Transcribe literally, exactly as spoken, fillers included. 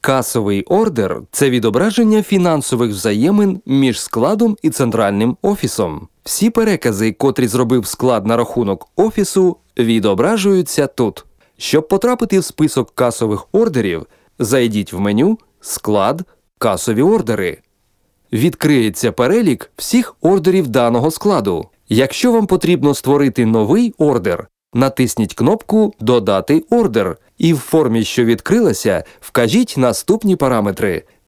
Касовий ордер – це відображення фінансових взаємин між складом і центральним офісом. Всі перекази, котрі зробив склад на рахунок офісу, відображуються тут. Щоб потрапити в список касових ордерів, зайдіть в меню «Склад. Касові ордери». Відкриється перелік всіх ордерів даного складу. Якщо вам потрібно створити новий ордер, натисніть кнопку «Додати ордер» і в формі, що відкрилася, вкажіть наступні параметри